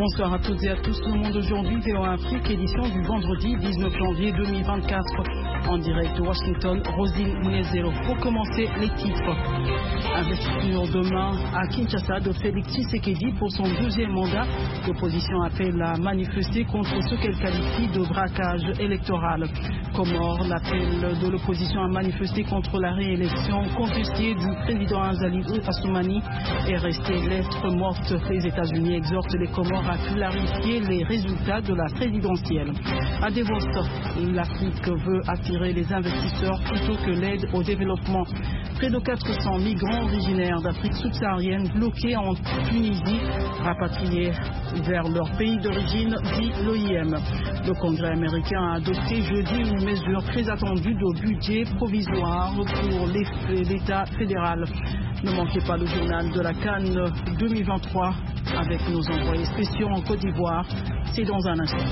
Bonsoir à toutes et à tous. Le monde aujourd'hui, VOA Afrique, édition du vendredi 19 janvier 2024. En direct de Washington, Rosine Munezero. Pour commencer, les titres. Investiture demain à Kinshasa de Félix Tshisekedi pour son deuxième mandat. L'opposition appelle à manifester contre ce qu'elle qualifie de braquage électoral. Comores, l'appel de l'opposition à manifester contre la réélection contestée du président Azali Assoumani est restée lettre morte. Les États-Unis exhortent les Comores à clarifier les résultats de la présidentielle. À Davos, l'Afrique veut attirer les investisseurs plutôt que l'aide au développement. Près de 400 migrants originaires d'Afrique subsaharienne bloqués en Tunisie, rapatriés vers leur pays d'origine, dit l'OIM. Le Congrès américain a adopté jeudi une mesure très attendue de budget provisoire pour l'État fédéral. Ne manquez pas le journal de la Cannes 2023 avec nos envoyés spéciaux en Côte d'Ivoire. C'est dans un instant.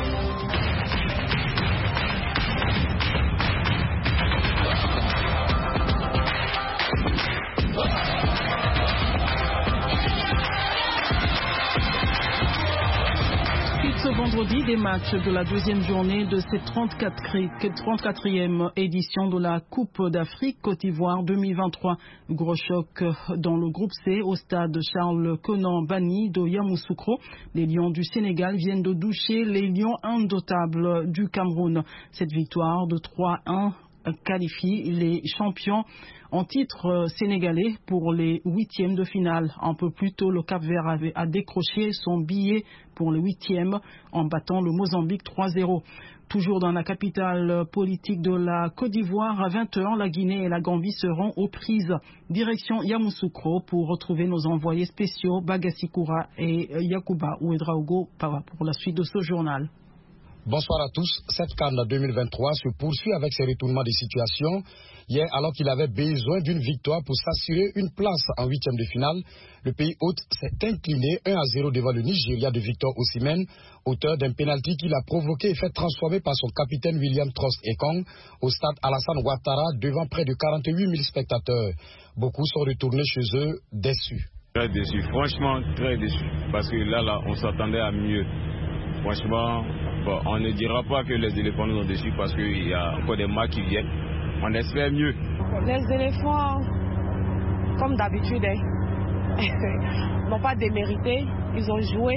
Ce vendredi, des matchs de la deuxième journée de cette 34e édition de la Coupe d'Afrique Côte d'Ivoire 2023. Gros choc dans le groupe C au stade Charles Konan Banny de Yamoussoukro. Les Lions du Sénégal viennent de doucher les Lions indoutables du Cameroun. Cette victoire de 3-1 qualifie les champions en titre sénégalais pour les huitièmes de finale. Un peu plus tôt, le Cap-Vert a décroché son billet pour les huitièmes en battant le Mozambique 3-0. Toujours dans la capitale politique de la Côte d'Ivoire, à 20h, la Guinée et la Gambie seront aux prises. Direction Yamoussoukro pour retrouver nos envoyés spéciaux Bagassi Koura et Yacouba Ouedraogo pour la suite de ce journal. Bonsoir à tous. Cette CAN 2023 se poursuit avec ses retournements de situation. Hier, alors qu'il avait besoin d'une victoire pour s'assurer une place en huitième de finale, le pays hôte s'est incliné 1-0 devant le Nigeria de Victor Osimhen, auteur d'un pénalty qu'il a provoqué et fait transformer par son capitaine William Trost-Ekong au stade Alassane Ouattara devant près de 48 000 spectateurs. Beaucoup sont retournés chez eux déçus. Très déçus, franchement très déçus, parce que là, on s'attendait à mieux. Franchement, on ne dira pas que les éléphants nous ont déçus parce qu'il y a encore des matchs qui viennent. On espère mieux. Les éléphants, comme d'habitude, n'ont pas démérité. Ils ont joué.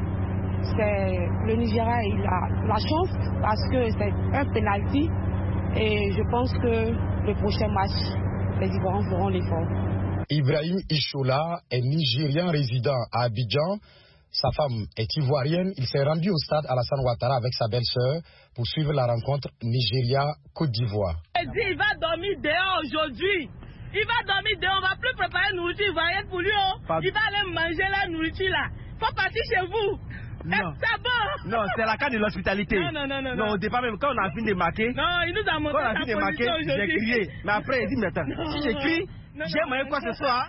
Le Nigeria, il a la chance parce que c'est un penalty. Et je pense que le prochain match, les Ivoiriens feront l'effort. Ibrahim Ishola est Nigérien résident à Abidjan. Sa femme est ivoirienne. Il s'est rendu au stade Alassane Ouattara avec sa belle-sœur pour suivre la rencontre Nigeria-Côte d'Ivoire. Il va dormir dehors aujourd'hui. Il va dormir dehors. On ne va plus préparer la nourriture ivoirienne pour lui. Il va aller manger la nourriture là. Il faut partir chez vous. Non, non, c'est la carte de l'hospitalité. Non, au départ même, quand on a fini de marquer, non, il nous a montré quand on a fini de marquer, j'ai crié. Mais après, il dit, mais attends, si j'ai crié, j'ai moyen quoi que ce soit.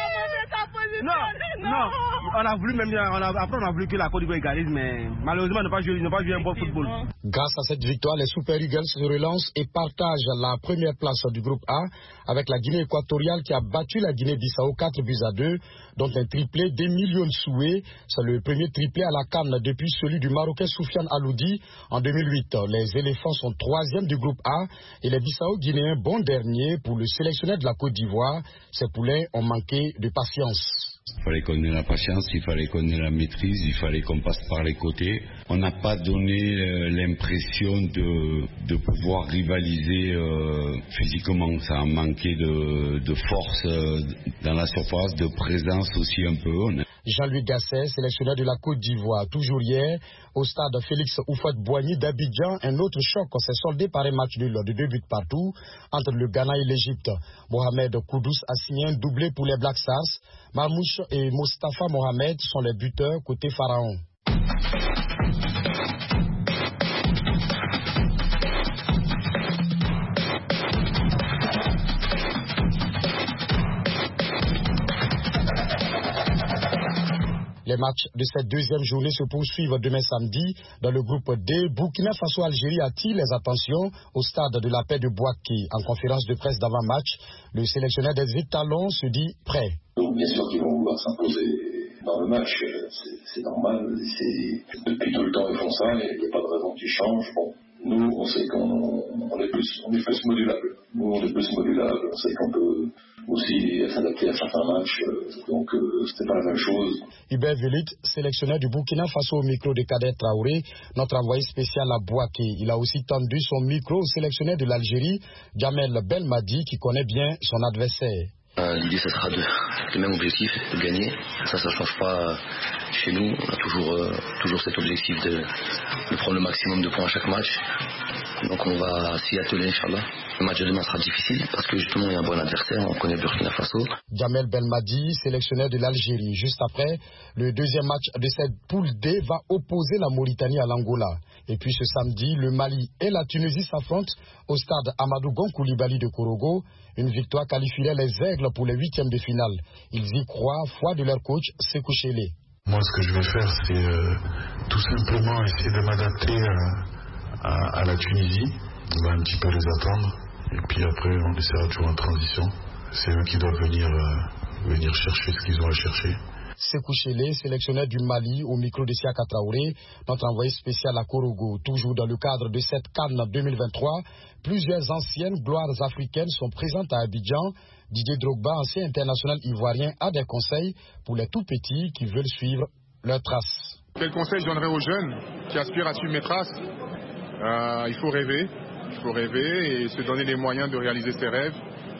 Non, on a voulu même, après on a voulu que la Côte d'Ivoire égalise, mais malheureusement, ils n'ont pas joué un bon football. Grâce à cette victoire, les Super Eagles se relancent et partagent la première place du groupe A avec la Guinée équatoriale qui a battu la Guinée-Bissau 4-2, dont un triplé d'Emilion Soué. C'est le premier triplé à la CAN depuis celui du Marocain Soufiane Aloudi en 2008. Les éléphants sont troisième du groupe A et les Bissau-Guinéens bons derniers pour le sélectionneur de la Côte d'Ivoire. Ces poulains ont manqué de patience. Il fallait qu'on ait la patience, il fallait qu'on ait la maîtrise, il fallait qu'on passe par les côtés. On n'a pas donné l'impression de pouvoir rivaliser physiquement. Ça a manqué de force dans la surface, de présence aussi un peu. Jean-Louis Gasset, sélectionneur de la Côte d'Ivoire, toujours hier, au stade Félix Houphouët-Boigny d'Abidjan, un autre choc s'est soldé par un match nul de 2 buts partout entre le Ghana et l'Égypte. Mohamed Koudous a signé un doublé pour les Black Stars. Marmouche et Mostafa Mohamed sont les buteurs côté Pharaon. Les matchs de cette deuxième journée se poursuivent demain samedi dans le groupe D. Burkina Faso-Algérie attire les attentions au stade de la paix de Bouaké. En conférence de presse d'avant-match, le sélectionneur des Étalons se dit prêt. Donc bien sûr qu'ils vont vouloir s'imposer dans le match. C'est normal, depuis tout le temps ils font ça, et il n'y a pas de raison qu'ils changent. Bon. Nous, on sait qu'on est plus modulable. Nous, on est plus modulable. On sait qu'on peut aussi s'adapter à certains matchs. Donc, c'était pas la même chose. Hubert Velit, sélectionneur du Burkina Faso au micro de Kader Traoré, notre envoyé spécial à Bouaké. Il a aussi tendu son micro au sélectionneur de l'Algérie, Jamel Belmadi, qui connaît bien son adversaire. L'idée, ce sera le même objectif, de gagner. Ça ne change pas chez nous. On a toujours cet objectif de prendre le maximum de points à chaque match. Donc on va s'y atteler, Inch'Allah. Le match de demain sera difficile parce que justement il y a un bon adversaire, on connaît Burkina Faso. Jamel Belmadi, sélectionneur de l'Algérie. Juste après, le deuxième match de cette poule D va opposer la Mauritanie à l'Angola. Et puis ce samedi, le Mali et la Tunisie s'affrontent au stade Amadou Gon Coulibaly de Korogo. Une victoire qualifierait les Aigles pour les huitièmes de finale. Ils y croient, foi de leur coach, Sékou Chélé. Moi, ce que je vais faire, c'est tout simplement essayer de m'adapter à la Tunisie. On va un petit peu les attendre. Et puis après, on essaiera toujours en transition. C'est eux qui doivent venir chercher ce qu'ils ont à chercher. Sékou Chélé, sélectionneur du Mali, au micro de Siaka Traoré, notre envoyé spécial à Korogo. Toujours dans le cadre de cette CAN 2023, plusieurs anciennes gloires africaines sont présentes à Abidjan. Didier Drogba, ancien international ivoirien, a des conseils pour les tout-petits qui veulent suivre leurs traces. Quel conseil je donnerais aux jeunes qui aspirent à suivre mes traces? Il faut rêver. Il faut rêver et se donner les moyens de réaliser ses rêves.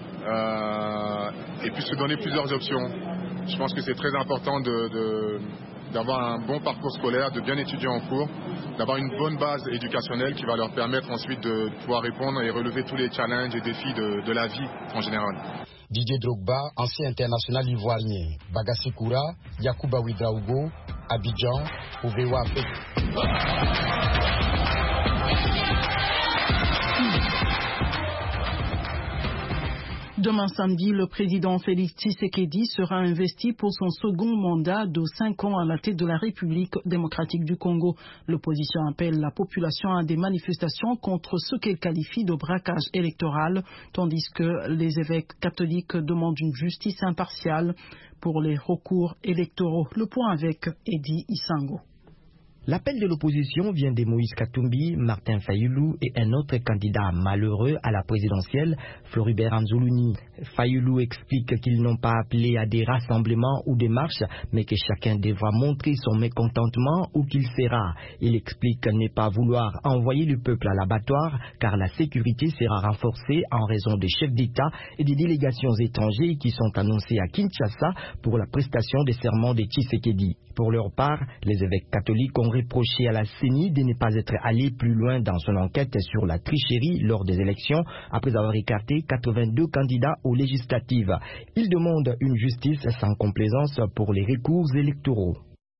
Et puis se donner plusieurs options. Je pense que c'est très important d'avoir un bon parcours scolaire, de bien étudier en cours, d'avoir une bonne base éducationnelle qui va leur permettre ensuite de pouvoir répondre et relever tous les challenges et défis de la vie en général. Didier Drogba, ancien international ivoirien. Bagassi Koura, Yacouba Ouedraogo, Abidjan, Ouvewa Afrique. Demain samedi, le président Félix Tshisekedi sera investi pour son second mandat de 5 ans à la tête de la République démocratique du Congo. L'opposition appelle la population à des manifestations contre ce qu'elle qualifie de braquage électoral, tandis que les évêques catholiques demandent une justice impartiale pour les recours électoraux. Le point avec Eddie Isango. L'appel de l'opposition vient de Moïse Katumbi, Martin Fayulu et un autre candidat malheureux à la présidentielle, Floribert Anzoulouni. Fayulu explique qu'ils n'ont pas appelé à des rassemblements ou des marches, mais que chacun devra montrer son mécontentement ou qu'il fera. Il explique ne pas vouloir envoyer le peuple à l'abattoir car la sécurité sera renforcée en raison des chefs d'État et des délégations étrangères qui sont annoncées à Kinshasa pour la prestation des serments de Tshisekedi. Pour leur part, les évêques catholiques ont reproché à la CENI de ne pas être allé plus loin dans son enquête sur la tricherie lors des élections après avoir écarté 82 candidats aux législatives. Ils demandent une justice sans complaisance pour les recours électoraux.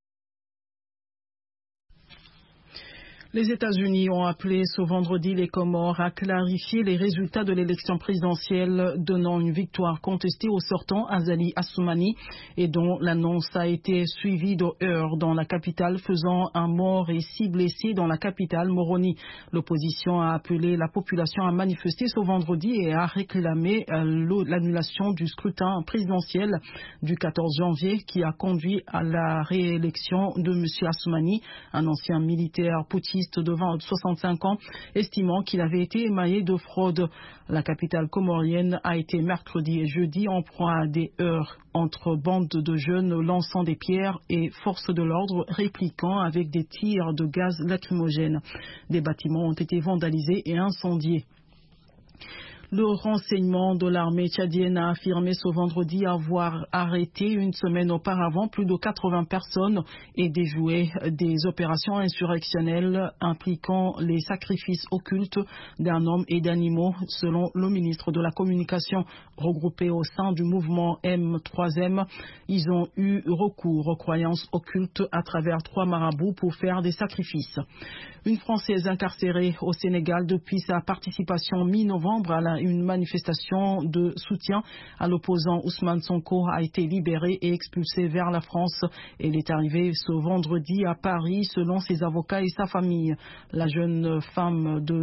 Les États-Unis ont appelé ce vendredi les Comores à clarifier les résultats de l'élection présidentielle donnant une victoire contestée au sortant Azali Assoumani et dont l'annonce a été suivie de heurts dans la capitale, faisant un mort et 6 blessés dans la capitale Moroni. L'opposition a appelé la population à manifester ce vendredi et a réclamé l'annulation du scrutin présidentiel du 14 janvier qui a conduit à la réélection de M. Assoumani, un ancien militaire poutiste de 65 ans, estimant qu'il avait été émaillé de fraude. La capitale comorienne a été mercredi et jeudi en proie à des heurts entre bandes de jeunes lançant des pierres et forces de l'ordre répliquant avec des tirs de gaz lacrymogène. Des bâtiments ont été vandalisés et incendiés. Le renseignement de l'armée tchadienne a affirmé ce vendredi avoir arrêté une semaine auparavant plus de 80 personnes et déjoué des opérations insurrectionnelles impliquant les sacrifices occultes d'un homme et d'animaux, selon le ministre de la Communication. Regroupés au sein du mouvement M3M, ils ont eu recours aux croyances occultes à travers 3 marabouts pour faire des sacrifices. Une Française incarcérée au Sénégal depuis sa participation mi-novembre à une manifestation de soutien à l'opposant Ousmane Sonko a été libéré et expulsé vers la France. Il est arrivé ce vendredi à Paris selon ses avocats et sa famille. La jeune femme de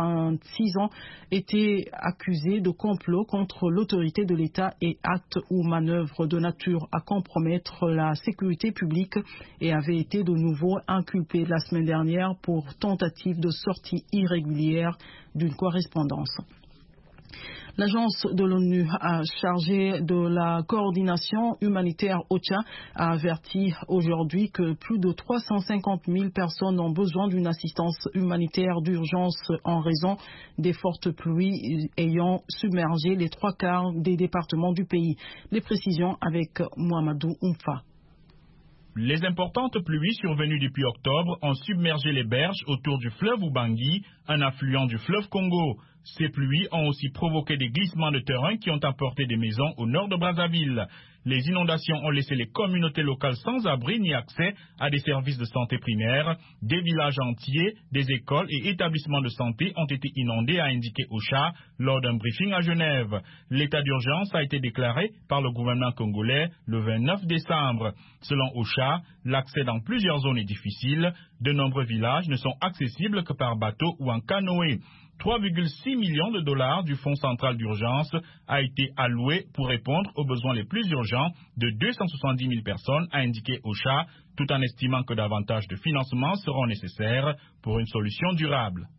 26 ans était accusée de complot contre l'autorité de l'État et actes ou manœuvres de nature à compromettre la sécurité publique et avait été de nouveau inculpée la semaine dernière pour tentative de sortie irrégulière d'une correspondance. L'agence de l'ONU chargée de la coordination humanitaire OCHA a averti aujourd'hui que plus de 350 000 personnes ont besoin d'une assistance humanitaire d'urgence en raison des fortes pluies ayant submergé les 3/4 des départements du pays. Les précisions avec Mohamedou Oumfa. Les importantes pluies survenues depuis octobre ont submergé les berges autour du fleuve Ubangi, un affluent du fleuve Congo. Ces pluies ont aussi provoqué des glissements de terrain qui ont emporté des maisons au nord de Brazzaville. Les inondations ont laissé les communautés locales sans abri ni accès à des services de santé primaires. Des villages entiers, des écoles et établissements de santé ont été inondés, a indiqué OCHA lors d'un briefing à Genève. L'état d'urgence a été déclaré par le gouvernement congolais le 29 décembre. Selon OCHA, l'accès dans plusieurs zones est difficile. De nombreux villages ne sont accessibles que par bateau ou en canoë. 3,6 millions de dollars du Fonds central d'urgence a été alloué pour répondre aux besoins les plus urgents de 270 000 personnes, a indiqué OCHA, tout en estimant que davantage de financements seront nécessaires pour une solution durable.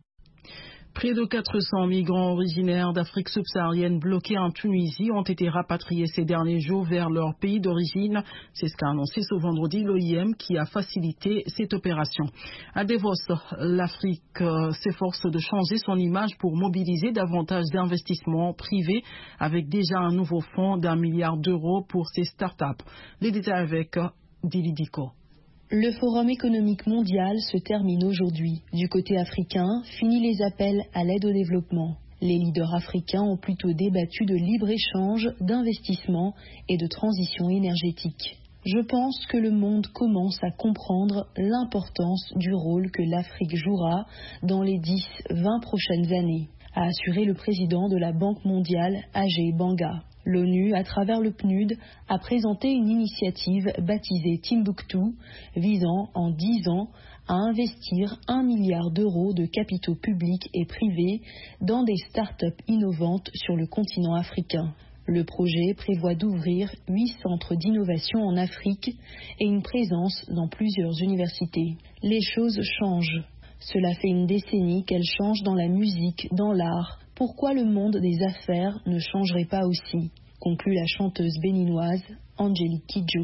Près de 400 migrants originaires d'Afrique subsaharienne bloqués en Tunisie ont été rapatriés ces derniers jours vers leur pays d'origine. C'est ce qu'a annoncé ce vendredi l'OIM qui a facilité cette opération. À Davos, l'Afrique s'efforce de changer son image pour mobiliser davantage d'investissements privés avec déjà un nouveau fonds d'1 milliard d'euros pour ses start-up. Les détails avec Dili Diko. Le Forum économique mondial se termine aujourd'hui. Du côté africain, fini les appels à l'aide au développement. Les leaders africains ont plutôt débattu de libre-échange, d'investissement et de transition énergétique. Je pense que le monde commence à comprendre l'importance du rôle que l'Afrique jouera dans les 10-20 prochaines années, a assuré le président de la Banque mondiale, Ajay Banga. L'ONU, à travers le PNUD, a présenté une initiative baptisée Timbuktu, visant en 10 ans à investir 1 milliard d'euros de capitaux publics et privés dans des start-up innovantes sur le continent africain. Le projet prévoit d'ouvrir 8 centres d'innovation en Afrique et une présence dans plusieurs universités. Les choses changent. Cela fait une décennie qu'elles changent dans la musique, dans l'art. Pourquoi le monde des affaires ne changerait pas aussi ? Conclut la chanteuse béninoise Angélique Kidjo.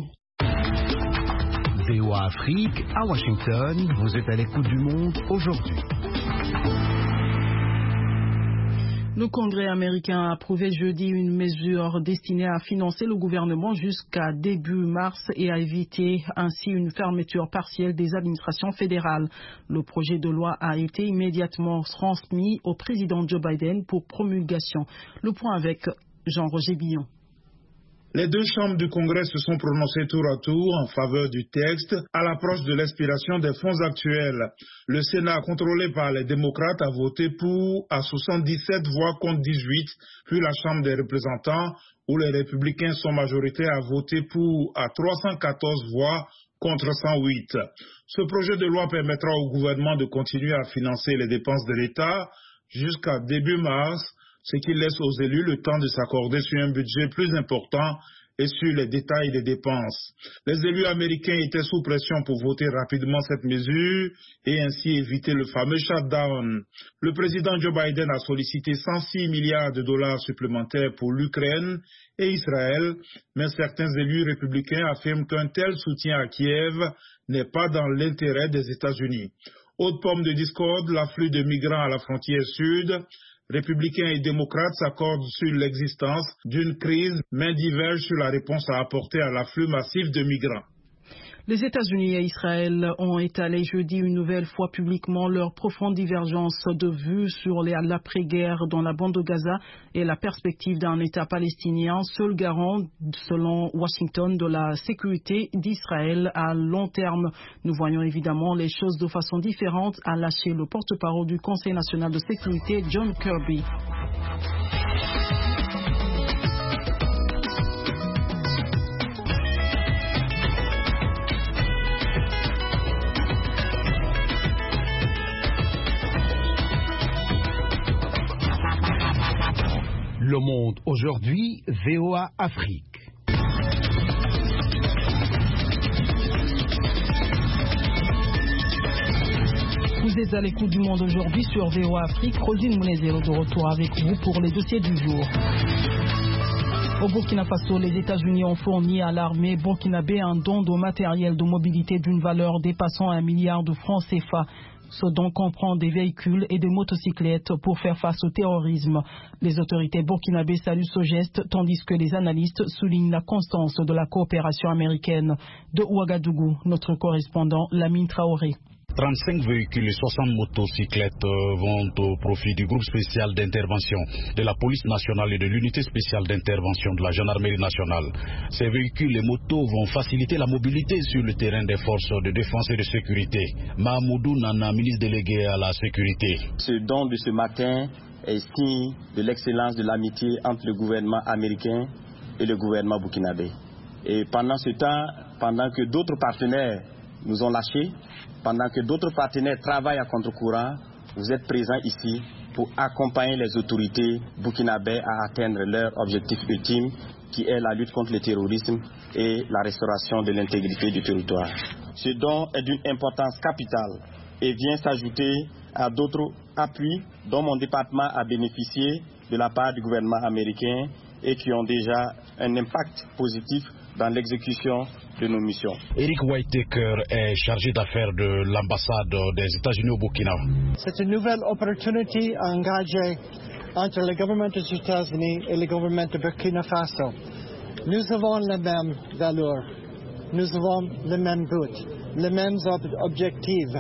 VOA Afrique, à Washington, vous êtes à l'écoute du monde aujourd'hui. Le Congrès américain a approuvé jeudi une mesure destinée à financer le gouvernement jusqu'à début mars et à éviter ainsi une fermeture partielle des administrations fédérales. Le projet de loi a été immédiatement transmis au président Joe Biden pour promulgation. Le point avec Jean-Roger Billon. Les deux chambres du Congrès se sont prononcées tour à tour en faveur du texte à l'approche de l'expiration des fonds actuels. Le Sénat, contrôlé par les démocrates, a voté pour à 77 voix contre 18, puis la Chambre des représentants, où les républicains sont majoritaires, a voté pour à 314 voix contre 108. Ce projet de loi permettra au gouvernement de continuer à financer les dépenses de l'État jusqu'à début mars, ce qui laisse aux élus le temps de s'accorder sur un budget plus important et sur les détails des dépenses. Les élus américains étaient sous pression pour voter rapidement cette mesure et ainsi éviter le fameux shutdown. Le président Joe Biden a sollicité 106 milliards de dollars supplémentaires pour l'Ukraine et Israël, mais certains élus républicains affirment qu'un tel soutien à Kiev n'est pas dans l'intérêt des États-Unis. Autre pomme de discorde, l'afflux de migrants à la frontière sud. Républicains et démocrates s'accordent sur l'existence d'une crise, mais divergent sur la réponse à apporter à l'afflux massif de migrants. Les États-Unis et Israël ont étalé jeudi une nouvelle fois publiquement leur profonde divergence de vue sur l'après-guerre dans la bande de Gaza et la perspective d'un État palestinien, seul garant, selon Washington, de la sécurité d'Israël à long terme. Nous voyons évidemment les choses de façon différente, a lâché le porte-parole du Conseil national de sécurité, John Kirby. Le Monde aujourd'hui, VOA Afrique. Vous êtes à l'écoute du Monde aujourd'hui sur VOA Afrique. Rosine Mounezero de retour avec vous pour les dossiers du jour. Au Burkina Faso, les États-Unis ont fourni à l'armée burkinabé un don de matériel de mobilité d'une valeur dépassant 1 milliard de francs CFA. Ce don comprend des véhicules et des motocyclettes pour faire face au terrorisme. Les autorités burkinabées saluent ce geste, tandis que les analystes soulignent la constance de la coopération américaine. De Ouagadougou, notre correspondant Lamine Traoré. 35 véhicules et 60 motocyclettes vont au profit du groupe spécial d'intervention de la police nationale et de l'unité spéciale d'intervention de la gendarmerie nationale. Ces véhicules et motos vont faciliter la mobilité sur le terrain des forces de défense et de sécurité. Mahamoudou Nana, ministre délégué à la sécurité. Ce don de ce matin est signe de l'excellence de l'amitié entre le gouvernement américain et le gouvernement burkinabé. Et pendant ce temps, pendant que d'autres partenaires nous ont lâchés, pendant que d'autres partenaires travaillent à contre-courant, vous êtes présents ici pour accompagner les autorités burkinabées à atteindre leur objectif ultime, qui est la lutte contre le terrorisme et la restauration de l'intégrité du territoire. Ce don est d'une importance capitale et vient s'ajouter à d'autres appuis dont mon département a bénéficié de la part du gouvernement américain et qui ont déjà un impact positif dans l'exécution de nos missions. Eric Whitaker est chargé d'affaires de l'ambassade des États-Unis au Burkina. C'est une nouvelle opportunité à engager entre le gouvernement des États-Unis et le gouvernement de Burkina Faso. Nous avons les mêmes valeurs, nous avons le même but, les mêmes objectifs.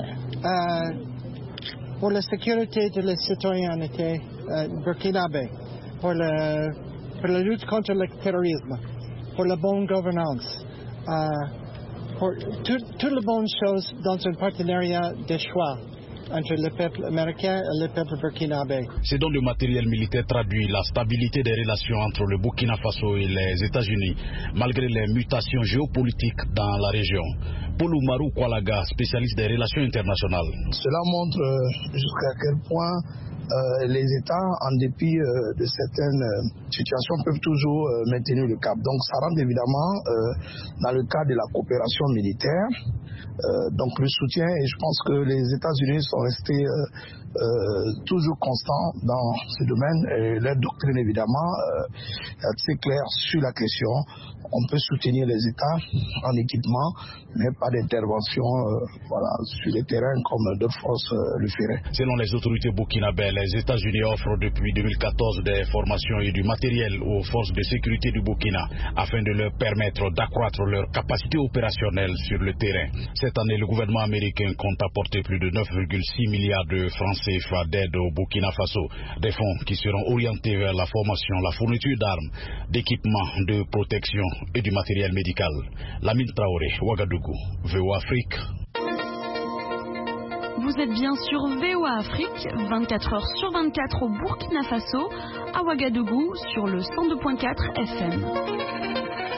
Pour la sécurité de la citoyenneté burkinabé, pour la lutte contre le terrorisme, pour la bonne gouvernance, pour toutes les bonnes choses dans un partenariat de choix entre le peuple américain et le peuple burkinabé. Ce don de matériel militaire traduit la stabilité des relations entre le Burkina Faso et les États-Unis, malgré les mutations géopolitiques dans la région. Paul Oumarou Kwalaga, spécialiste des relations internationales. Cela montre jusqu'à quel point les États, en dépit de certaines situations, peuvent toujours maintenir le cap. Donc ça rentre évidemment dans le cadre de la coopération militaire. Donc le soutien, et je pense que les États-Unis sont restés toujours constants dans ce domaine. Et leur doctrine, évidemment, est assez claire sur la question. On peut soutenir les États en équipement, mais pas d'intervention sur le terrain comme d'autres forces le feraient. Selon les autorités burkinabées, les États-Unis offrent depuis 2014 des formations et du matériel aux forces de sécurité du Burkina afin de leur permettre d'accroître leur capacité opérationnelle sur le terrain. Cette année, le gouvernement américain compte apporter plus de 9,6 milliards de francs CFA d'aide au Burkina Faso, des fonds qui seront orientés vers la formation, la fourniture d'armes, d'équipements de protection et du matériel médical. Lamine Traoré, Ouagadougou, VOA Afrique. Vous êtes bien sur VOA Afrique, 24 heures sur 24 au Burkina Faso, à Ouagadougou, sur le 102.4 FM.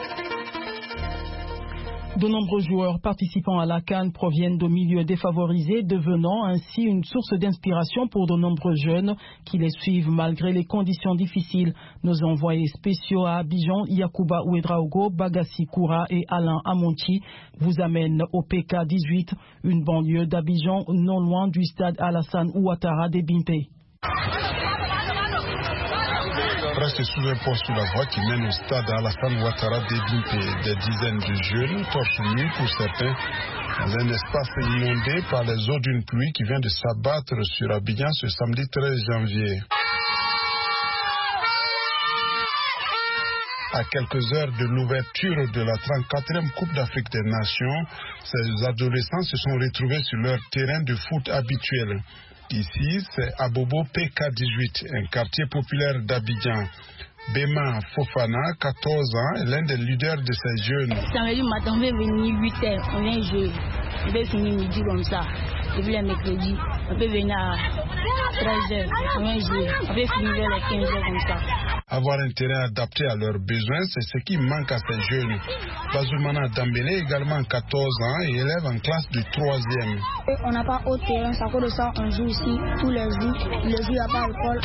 De nombreux joueurs participant à la CAN proviennent de milieux défavorisés, devenant ainsi une source d'inspiration pour de nombreux jeunes qui les suivent malgré les conditions difficiles. Nos envoyés spéciaux à Abidjan, Yacouba Ouedraogo, Bagassi Koura et Alain Amonti vous amènent au PK18, une banlieue d'Abidjan non loin du stade Alassane Ouattara d'Ebimpe. Reste sous un pont sous la voie qui mène au stade Alassane Ouattara d'Ebimpe. Des dizaines de jeunes, torse nu pour certains, dans un espace inondé par les eaux d'une pluie qui vient de s'abattre sur Abidjan ce samedi 13 janvier. À quelques heures de l'ouverture de la 34e Coupe d'Afrique des Nations, ces adolescents se sont retrouvés sur leur terrain de foot habituel. Ici, c'est Abobo PK18, un quartier populaire d'Abidjan. Bema Fofana, 14 ans, est l'un des leaders de ces jeunes. Samedi matin, on va venir 8h, on vient jouer. On va finir midi comme ça. Et puis le mercredi, on peut venir à 13h, on vient jouer. On peut finir vers les 15h comme ça. Avoir un terrain adapté à leurs besoins, c'est ce qui manque à ces jeunes. Bazoumana Dambélé, également 14 ans et élève en classe de 3e. On n'a pas au terrain, ça cause de ça, on joue ici tous les jours. Les jours, il n'y a pas d'école.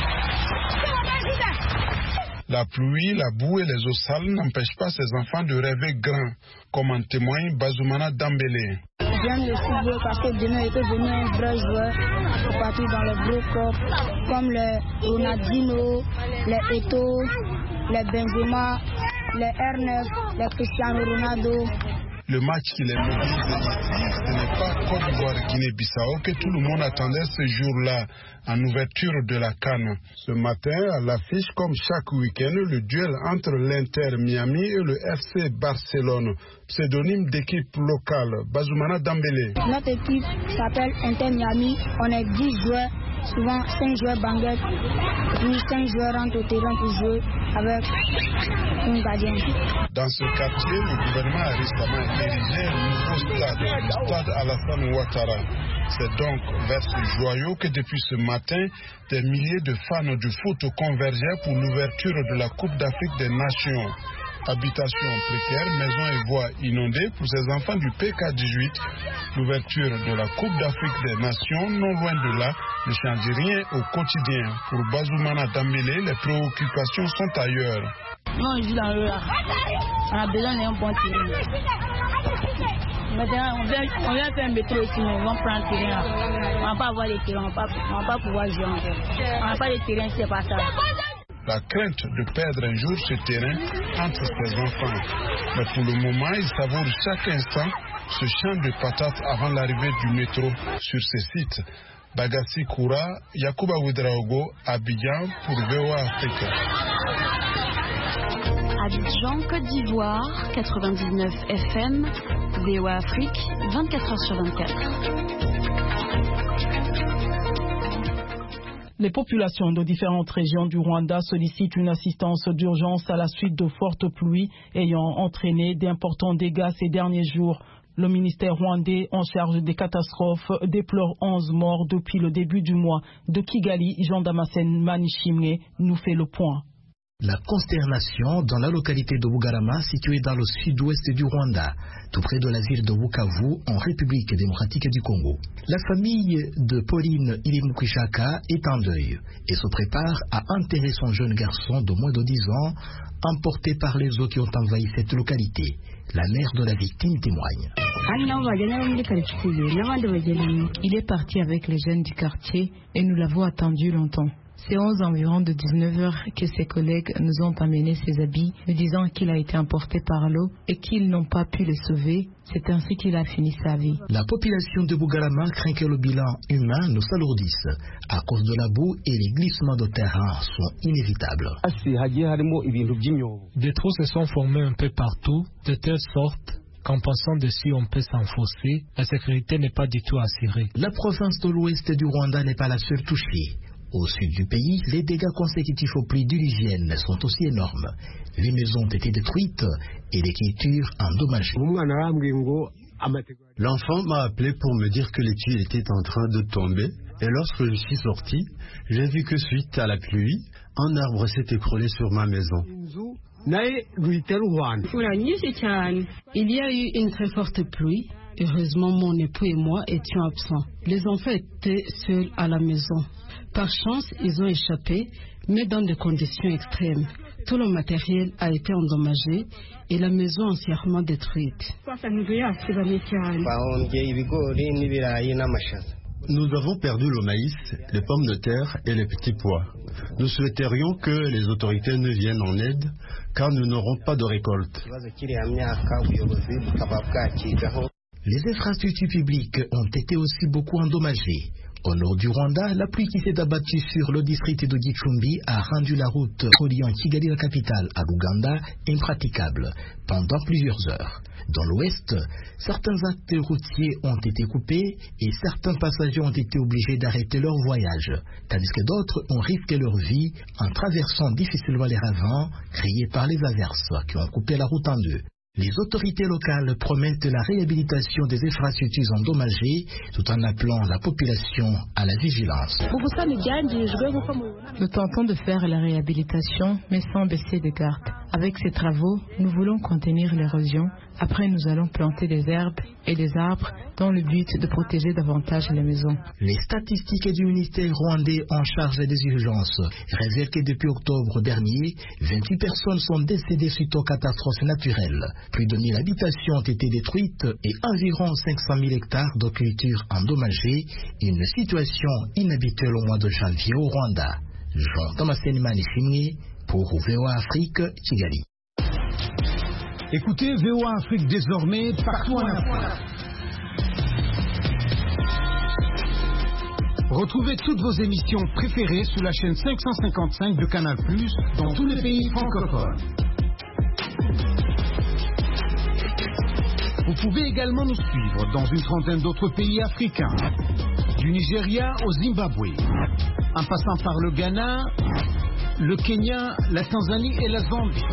La pluie, la boue et les eaux sales n'empêchent pas ces enfants de rêver grand, comme en témoigne Bazoumana Dambélé. J'aime le football parce que demain il peut venir un vrai joueur partir dans le gros club comme les Ronaldinho, les Eto'o, les Benzema, les R9, les Cristiano Ronaldo. Le match qui les mobilise ici, ce n'est pas Côte d'Ivoire-Guinée-Bissau que tout le monde attendait ce jour-là, en ouverture de la CAN. Ce matin, à l'affiche, comme chaque week-end, le duel entre l'Inter Miami et le FC Barcelone, pseudonyme d'équipe locale, Bazoumana Dambélé. Notre équipe s'appelle Inter Miami, on est 10 joueurs, souvent 5 joueurs banguettes, puis 5 joueurs rentrent au terrain pour jouer avec un gardien. Dans ce quartier, le gouvernement a récemment érigé un nouveau stade, le stade Alassane Ouattara. C'est donc vers ce joyau que depuis ce matin, des milliers de fans du foot convergeaient pour l'ouverture de la Coupe d'Afrique des Nations. Habitations précaires, maisons et voies inondées pour ces enfants du PK18. L'ouverture de la Coupe d'Afrique des Nations, non loin de là, ne change rien au quotidien. Pour Bazoumana Dambélé, les préoccupations sont ailleurs. Non, on joue dans le là. On a besoin d'un bon terrain. Maintenant, on vient faire un métro ici, mais on va prendre le terrain. On ne va pas avoir les terrains, on ne va pas pouvoir jouer encore. On n'a pas de terrain, c'est pas ça. La crainte de perdre un jour ce terrain entre ses enfants. Mais pour le moment, ils savourent chaque instant ce champ de patates avant l'arrivée du métro sur ces sites. Bagassi Koura, Yacouba Ouedraogo, Abidjan pour VOA Afrique. Abidjan, Côte d'Ivoire, 99 FM, VOA Afrique, 24h/24. Les populations de différentes régions du Rwanda sollicitent une assistance d'urgence à la suite de fortes pluies ayant entraîné d'importants dégâts ces derniers jours. Le ministère rwandais en charge des catastrophes déplore 11 morts depuis le début du mois. De Kigali, Jean Damascène Manishimwe nous fait le point. La consternation dans la localité de Bugarama, située dans le sud-ouest du Rwanda, tout près de la ville de Bukavu, en République démocratique du Congo. La famille de Pauline Ilimukwishaka est en deuil et se prépare à enterrer son jeune garçon de moins de 10 ans, emporté par les eaux qui ont envahi cette localité. La mère de la victime témoigne. Il est parti avec les jeunes du quartier et nous l'avons attendu longtemps. C'est aux environs de 19h que ses collègues nous ont amené ses habits, nous disant qu'il a été emporté par l'eau et qu'ils n'ont pas pu le sauver. C'est ainsi qu'il a fini sa vie. La population de Bugarama craint que le bilan humain ne s'alourdisse à cause de la boue et les glissements de terrain sont inévitables. Des trous se sont formés un peu partout, de telle sorte qu'en passant dessus, on peut s'enfoncer. La sécurité n'est pas du tout assurée. La province de l'ouest du Rwanda n'est pas la seule touchée. Au sud du pays, les dégâts consécutifs aux pluies diluviennes sont aussi énormes. Les maisons ont été détruites et les cultures endommagées. L'enfant m'a appelé pour me dire que les tuiles étaient en train de tomber. Et lorsque je suis sorti, j'ai vu que suite à la pluie, un arbre s'est écroulé sur ma maison. Il y a eu une très forte pluie. Heureusement, mon époux et moi étions absents. Les enfants étaient seuls à la maison. Par chance, ils ont échappé, mais dans des conditions extrêmes. Tout le matériel a été endommagé et la maison entièrement détruite. Nous avons perdu le maïs, les pommes de terre et les petits pois. Nous souhaiterions que les autorités nous viennent en aide, car nous n'aurons pas de récolte. Les infrastructures publiques ont été aussi beaucoup endommagées. Au nord du Rwanda, la pluie qui s'est abattue sur le district de Gicumbi a rendu la route reliant Kigali, la capitale, à l'Ouganda impraticable pendant plusieurs heures. Dans l'ouest, certains actes routiers ont été coupés et certains passagers ont été obligés d'arrêter leur voyage, tandis que d'autres ont risqué leur vie en traversant difficilement les ravins créés par les averses qui ont coupé la route en deux. Les autorités locales promettent la réhabilitation des infrastructures endommagées tout en appelant la population à la vigilance. Nous tentons de faire la réhabilitation, mais sans baisser de garde. Avec ces travaux, nous voulons contenir l'érosion Après, nous allons planter des herbes et des arbres dans le but de protéger davantage les maisons. Les statistiques du ministère rwandais en charge des urgences révèlent que depuis octobre dernier, 28 personnes sont décédées suite aux catastrophes naturelles. Plus de 1000 habitations ont été détruites et environ 500 000 hectares de cultures endommagés. Une situation inhabituelle au mois de janvier au Rwanda. Jean-Thomas Manichimé pour VOA Afrique, Kigali. Écoutez VOA Afrique désormais partout en Afrique. Retrouvez toutes vos émissions préférées sur la chaîne 555 de Canal+, dans tous les pays francophones. Vous pouvez également nous suivre dans une trentaine d'autres pays africains, du Nigeria au Zimbabwe, en passant par le Ghana, le Kenya, la Tanzanie et la Zambie.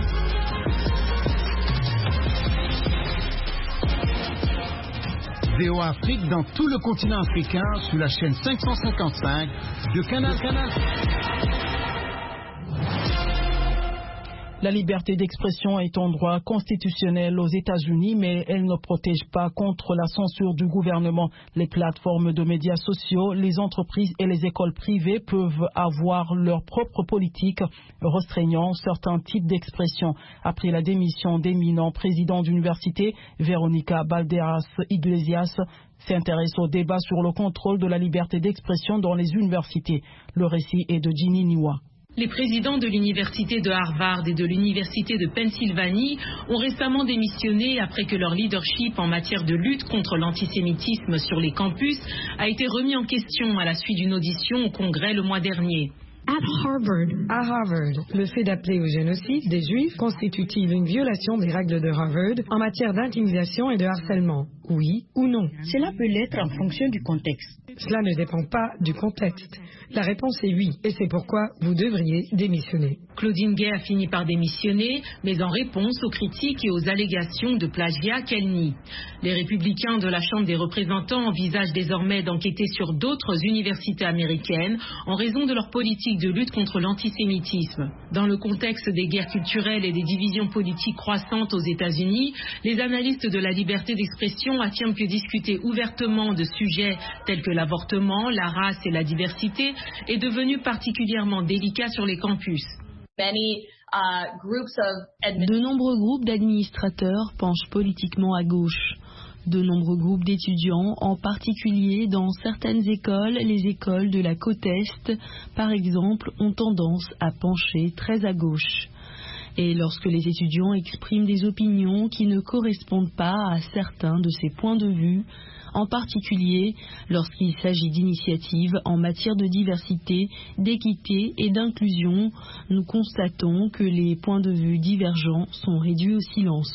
VOA Afrique dans tout le continent africain sur la chaîne 555 de Canal. La liberté d'expression est un droit constitutionnel aux États-Unis, mais elle ne protège pas contre la censure du gouvernement. Les plateformes de médias sociaux, les entreprises et les écoles privées peuvent avoir leur propre politique restreignant certains types d'expression. Après la démission d'éminent président d'université, Verónica Balderas Iglesias s'intéresse au débat sur le contrôle de la liberté d'expression dans les universités. Le récit est de Ginny Niwa. Les présidents de l'université de Harvard et de l'université de Pennsylvanie ont récemment démissionné après que leur leadership en matière de lutte contre l'antisémitisme sur les campus a été remis en question à la suite d'une audition au Congrès le mois dernier. À Harvard, le fait d'appeler au génocide des Juifs constitue-t-il une violation des règles de Harvard en matière d'intimidation et de harcèlement? Oui ou non? Cela peut l'être en fonction du contexte. Cela ne dépend pas du contexte. La réponse est oui, et c'est pourquoi vous devriez démissionner. Claudine Gay a fini par démissionner, mais en réponse aux critiques et aux allégations de plagiat qu'elle nie. Les républicains de la Chambre des représentants envisagent désormais d'enquêter sur d'autres universités américaines en raison de leur politique de lutte contre l'antisémitisme. Dans le contexte des guerres culturelles et des divisions politiques croissantes aux États-Unis, les analystes de la liberté d'expression affirment que discuter ouvertement de sujets tels que l'avortement, la race et la diversité est devenu particulièrement délicat sur les campus. De nombreux groupes d'administrateurs penchent politiquement à gauche. De nombreux groupes d'étudiants, en particulier dans certaines écoles, les écoles de la côte Est, par exemple, ont tendance à pencher très à gauche. Et lorsque les étudiants expriment des opinions qui ne correspondent pas à certains de ces points de vue, en particulier lorsqu'il s'agit d'initiatives en matière de diversité, d'équité et d'inclusion, nous constatons que les points de vue divergents sont réduits au silence.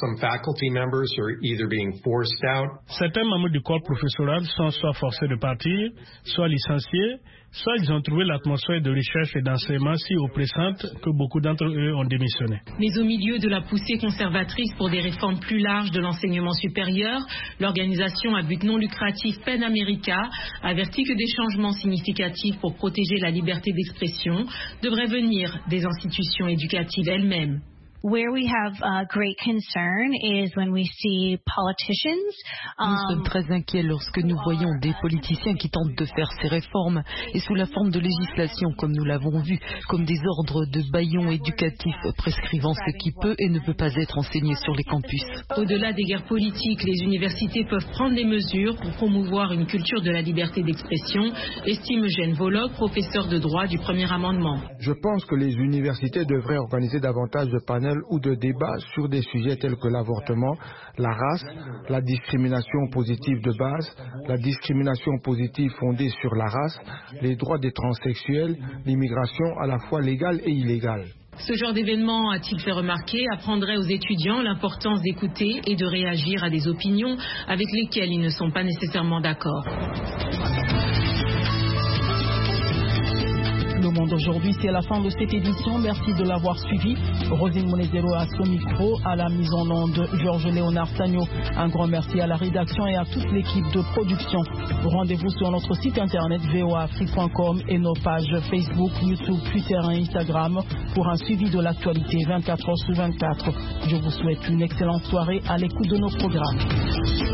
Certains membres du corps professoral sont soit forcés de partir, soit licenciés, soit ils ont trouvé l'atmosphère de recherche et d'enseignement si oppressante que beaucoup d'entre eux ont démissionné. Mais au milieu de la poussée conservatrice pour des réformes plus larges de l'enseignement supérieur, l'organisation à but non lucratif PEN America avertit que des changements significatifs pour protéger la liberté d'expression devraient venir des institutions éducatives elles-mêmes. Where we have great concern is when we see politicians. Nous sommes très inquiets lorsque nous voyons des politiciens qui tentent de faire ces réformes et sous la forme de législation, comme nous l'avons vu, comme des ordres de bâillons éducatifs prescrivant ce qui peut et ne peut pas être enseigné sur les campus. Au-delà des guerres politiques, les universités peuvent prendre des mesures pour promouvoir une culture de la liberté d'expression, estime Eugène Volok, professeur de droit du premier amendement. Je pense que les universités devraient organiser davantage de panels ou de débats sur des sujets tels que l'avortement, la race, la discrimination positive de base, la discrimination positive fondée sur la race, les droits des transsexuels, l'immigration à la fois légale et illégale. Ce genre d'événement, a-t-il fait remarquer, apprendrait aux étudiants l'importance d'écouter et de réagir à des opinions avec lesquelles ils ne sont pas nécessairement d'accord. Le Monde aujourd'hui, c'est la fin de cette édition. Merci de l'avoir suivi. Rosine Monezero à son micro, à la mise en onde Georges Léonard Sagno. Un grand merci à la rédaction et à toute l'équipe de production. Rendez-vous sur notre site internet voaafrique.com et nos pages Facebook, YouTube, Twitter et Instagram pour un suivi de l'actualité 24h sur 24. Je vous souhaite une excellente soirée à l'écoute de nos programmes.